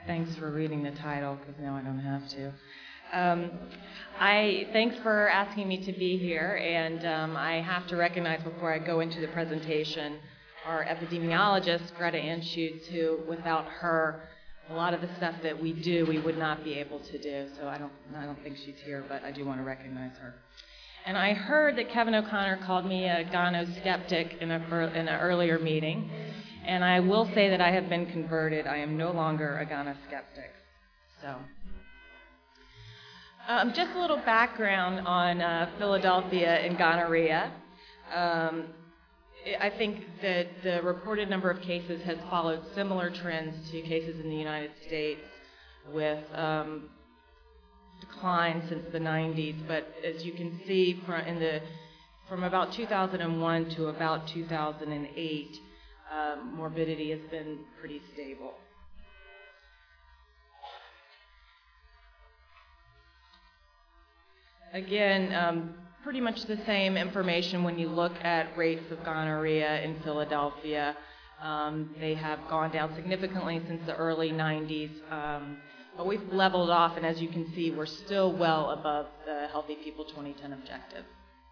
Thanks for reading the title, because now I don't have to. Thanks for asking me to be here, and I have to recognize before I go into the presentation our epidemiologist, Greta Anschutz, who, without her, a lot of the stuff that we do, we would not be able to do. So I don't think she's here, but I do want to recognize her. And I heard that Kevin O'Connor called me a gono-skeptic in an earlier meeting, and I will say that I have been converted. I am no longer a gono-skeptic. So, just a little background on Philadelphia and gonorrhea. I think that the reported number of cases has followed similar trends to cases in the United States, with decline since the 90s, but as you can see from about 2001 to about 2008, morbidity has been pretty stable. Again, pretty much the same information when you look at rates of gonorrhea in Philadelphia. They have gone down significantly since the early 90s. But we've leveled off, and as you can see, we're still well above the Healthy People 2010 objective.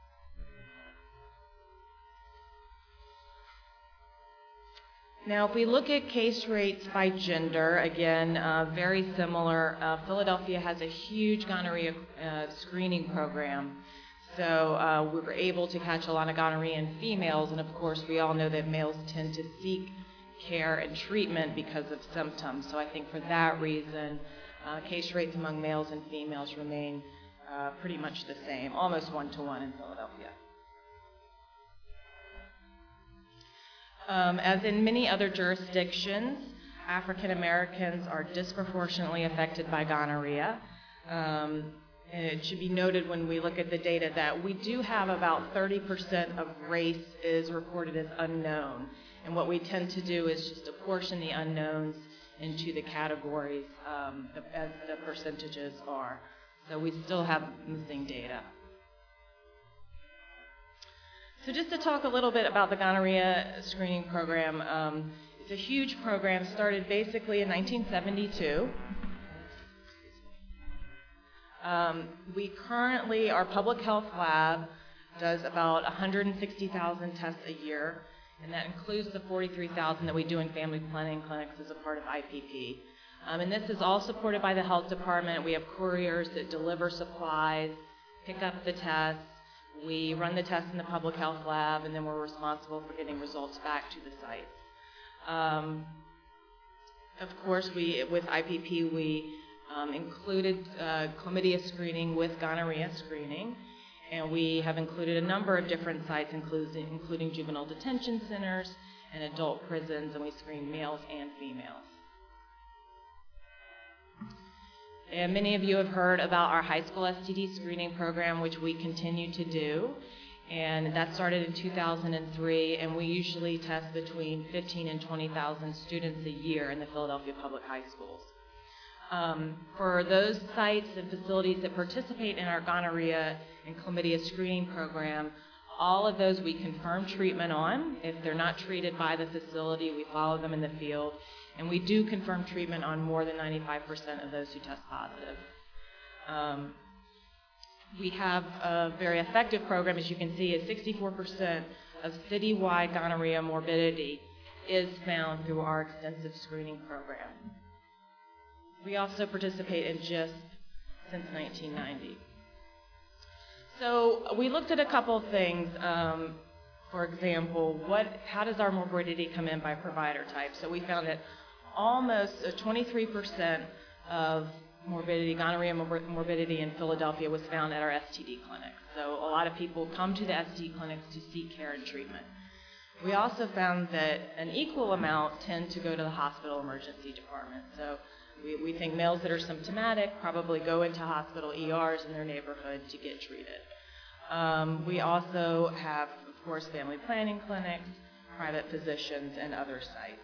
Now, if we look at case rates by gender, again, very similar. Philadelphia has a huge gonorrhea screening program. So we were able to catch a lot of gonorrhea in females, and of course, we all know that males tend to seek care and treatment because of symptoms. So I think for that reason, case rates among males and females remain pretty much the same, almost 1-to-1 in Philadelphia. As in many other jurisdictions, African Americans are disproportionately affected by gonorrhea. And it should be noted when we look at the data that we do have about 30% of race is reported as unknown. And what we tend to do is just apportion the unknowns into the categories as the percentages are. So we still have missing data. So just to talk a little bit about the gonorrhea screening program, it's a huge program, started basically in 1972. We currently, our public health lab does about 160,000 tests a year, and that includes the 43,000 that we do in family planning clinics as a part of IPP. And this is all supported by the health department. We have couriers that deliver supplies, pick up the tests. We run the tests in the public health lab, and then we're responsible for getting results back to the sites. Of course, with IPP, we included chlamydia screening with gonorrhea screening, and we have included a number of different sites, including juvenile detention centers and adult prisons, and we screen males and females. And many of you have heard about our high school STD screening program, which we continue to do, and that started in 2003, and we usually test between 15 and 20,000 students a year in the Philadelphia public high schools. For those sites and facilities that participate in our gonorrhea and chlamydia screening program, all of those we confirm treatment on. If they're not treated by the facility, we follow them in the field. And we do confirm treatment on more than 95% of those who test positive. We have a very effective program, as you can see, is 64% of citywide gonorrhea morbidity is found through our extensive screening program. We also participate in GISP since 1990. So we looked at a couple of things. For example, how does our morbidity come in by provider type? So we found that almost 23% of gonorrhea morbidity in Philadelphia was found at our STD clinics. So a lot of people come to the STD clinics to seek care and treatment. We also found that an equal amount tend to go to the hospital emergency department. So we think males that are symptomatic probably go into hospital ERs in their neighborhood to get treated. We also have, of course, family planning clinics, private physicians, and other sites.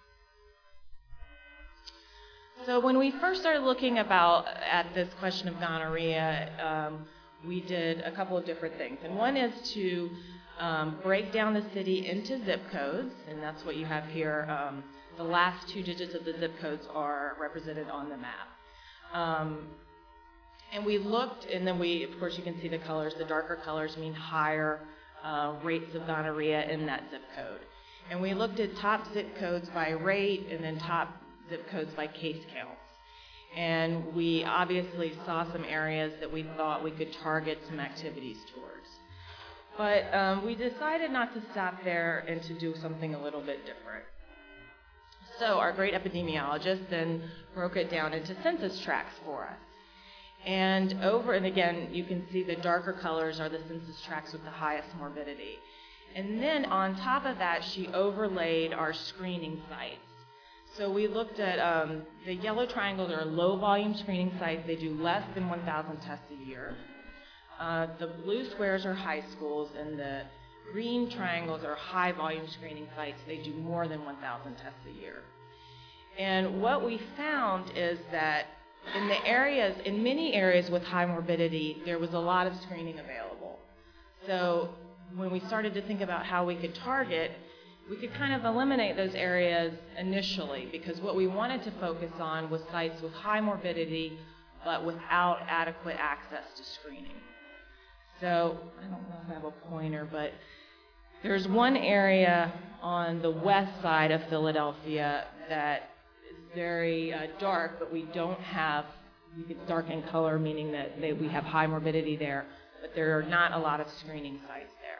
So when we first started looking at this question of gonorrhea, we did a couple of different things. And one is to break down the city into zip codes, and that's what you have here. the last 2 digits of the zip codes are represented on the map. And we looked, and then of course you can see the colors. The darker colors mean higher rates of gonorrhea in that zip code. And we looked at top zip codes by rate and then top zip codes by case counts. And we obviously saw some areas that we thought we could target some activities towards. But we decided not to stop there and to do something a little bit different. So our great epidemiologist then broke it down into census tracts for us. And again, you can see the darker colors are the census tracts with the highest morbidity. And then on top of that, she overlaid our screening sites. So we looked at the yellow triangles are low volume screening sites. They do less than 1,000 tests a year. The blue squares are high schools, and the green triangles are high volume screening sites. They do more than 1,000 tests a year. And what we found is that in many areas with high morbidity, there was a lot of screening available. So when we started to think about how we could target, we could kind of eliminate those areas initially, because what we wanted to focus on was sites with high morbidity but without adequate access to screening. So I don't know if I have a pointer, but there's one area on the west side of Philadelphia that is very dark, but we don't have, it's dark in color, meaning that we have high morbidity there, but there are not a lot of screening sites there.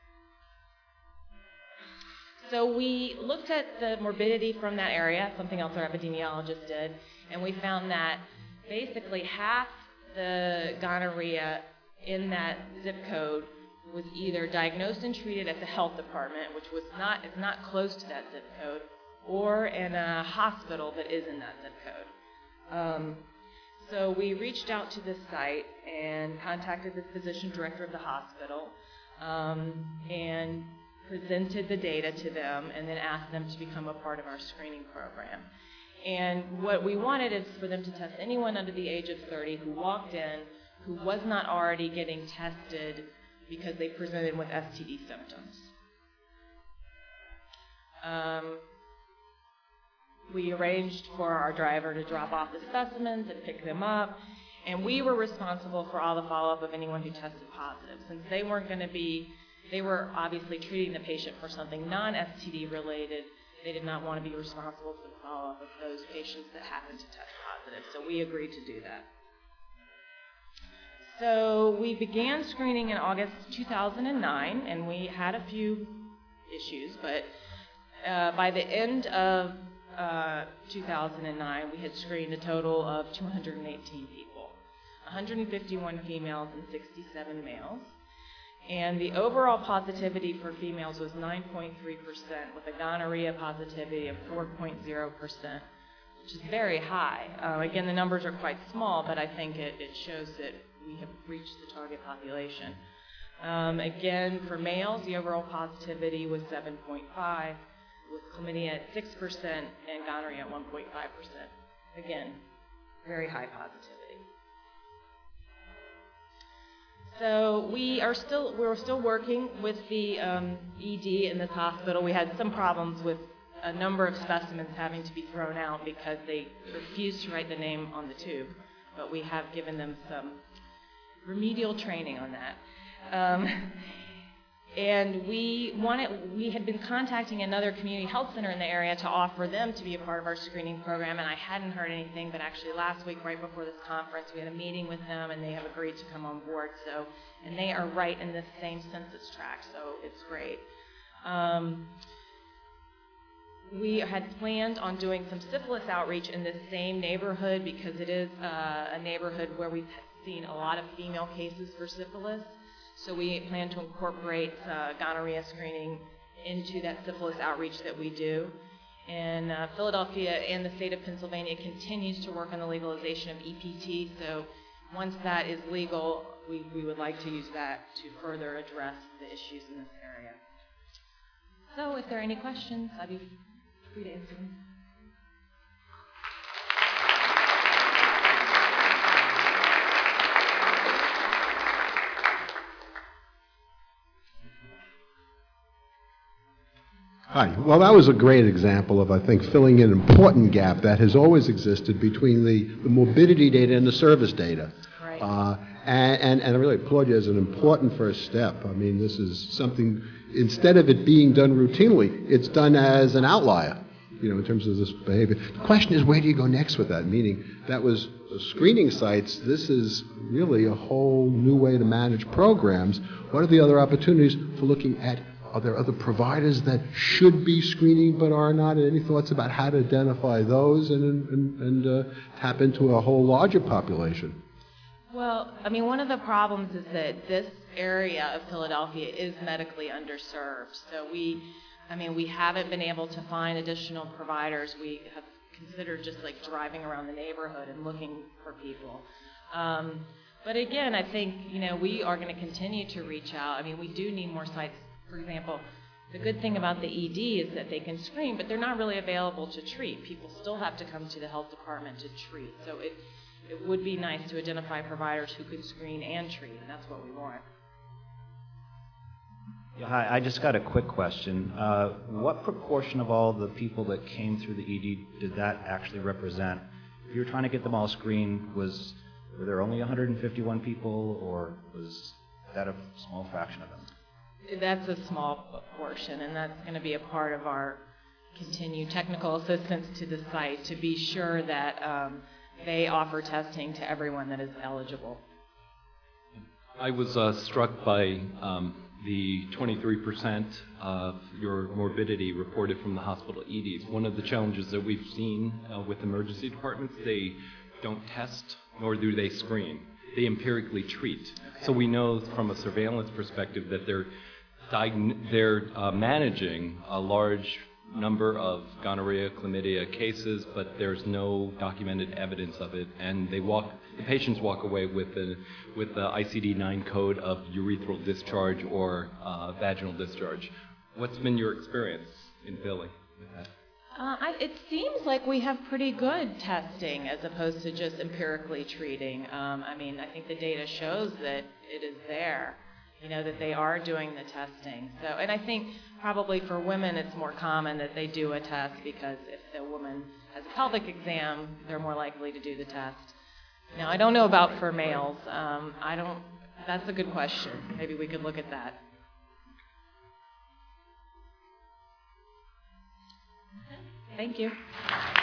So we looked at the morbidity from that area, something else our epidemiologist did, and we found that basically half the gonorrhea in that zip code was either diagnosed and treated at the health department, which is not close to that zip code, or in a hospital that is in that zip code. So we reached out to this site and contacted the physician director of the hospital and presented the data to them and then asked them to become a part of our screening program. And what we wanted is for them to test anyone under the age of 30 who walked in who was not already getting tested because they presented with STD symptoms. We arranged for our driver to drop off the specimens and pick them up, and we were responsible for all the follow-up of anyone who tested positive. Since they were obviously treating the patient for something non-STD related, they did not want to be responsible for the follow-up of those patients that happened to test positive, so we agreed to do that. So we began screening in August 2009, and we had a few issues, but by the end of 2009, we had screened a total of 218 people, 151 females and 67 males. And the overall positivity for females was 9.3%, with a gonorrhea positivity of 4.0%, which is very high. Again, the numbers are quite small, but I think it shows that we have reached the target population. Again, for males, the overall positivity was 7.5%, with chlamydia at 6% and gonorrhea at 1.5%. Again, very high positivity. So we're still working with the ED in this hospital. We had some problems with a number of specimens having to be thrown out because they refused to write the name on the tube, but we have given them some remedial training on that. And we had been contacting another community health center in the area to offer them to be a part of our screening program, and I hadn't heard anything, but actually last week, right before this conference, we had a meeting with them, and they have agreed to come on board. And they are right in this same census tract, so it's great. We had planned on doing some syphilis outreach in this same neighborhood because it is a neighborhood where we've seen a lot of female cases for syphilis. So we plan to incorporate gonorrhea screening into that syphilis outreach that we do. And Philadelphia and the state of Pennsylvania continues to work on the legalization of EPT. So once that is legal, we would like to use that to further address the issues in this area. So if there are any questions, I'd be free to answer them. Hi. Well, that was a great example of, I think, filling in an important gap that has always existed between the morbidity data and the service data. Right. And I really applaud you as an important first step. I mean, this is something, instead of it being done routinely, it's done as an outlier, in terms of this behavior. The question is, where do you go next with that? Meaning, that was screening sites. This is really a whole new way to manage programs. What are the other opportunities for looking at? Are there other providers that should be screening but are not? Any thoughts about how to identify those and tap into a whole larger population? Well, I mean, one of the problems is that this area of Philadelphia is medically underserved. So we haven't been able to find additional providers. We have considered just like driving around the neighborhood and looking for people. But again, I think, we are going to continue to reach out. I mean, we do need more sites. For example, the good thing about the ED is that they can screen, but they're not really available to treat. People still have to come to the health department to treat. So it would be nice to identify providers who could screen and treat, and that's what we want. Yeah, hi, I just got a quick question. What proportion of all the people that came through the ED did that actually represent? If you were trying to get them all screened, were there only 151 people, or was that a small fraction of them? That's a small portion, and that's going to be a part of our continued technical assistance to the site to be sure that they offer testing to everyone that is eligible. I was struck by the 23% of your morbidity reported from the hospital EDs. One of the challenges that we've seen with emergency departments, they don't test nor do they screen. They empirically treat. So we know from a surveillance perspective that they're managing a large number of gonorrhea, chlamydia cases, but there's no documented evidence of it, and the patients walk away with the ICD-9 code of urethral discharge or vaginal discharge. What's been your experience in Philly with that? It seems like we have pretty good testing as opposed to just empirically treating. I think the data shows that it is there, that they are doing the testing. So, and I think probably for women it's more common that they do a test because if the woman has a pelvic exam, they're more likely to do the test. Now, I don't know about for males. That's a good question. Maybe we could look at that. Thank you.